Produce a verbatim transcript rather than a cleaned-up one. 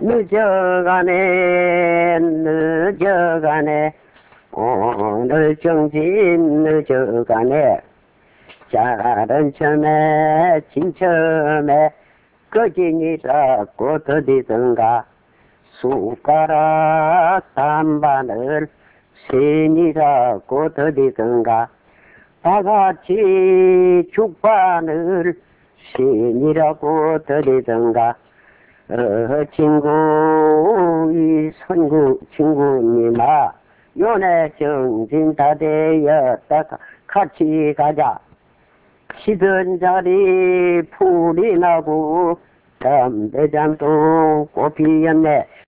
늦어가네 늦어가네 오늘 정신 늦어가네. 자른 처음에 진처음에 거진이라고 더디던가 숟가락 삼반을 신이라고 더디던가 다같이 죽반을 신이라고 더디던가 어, 친구, 이 선구, 친구님아, 요네 정신 다 되었다. 같이 가자. 쉬던 자리 풀이 나고, 담배잔도 꽃 피었네.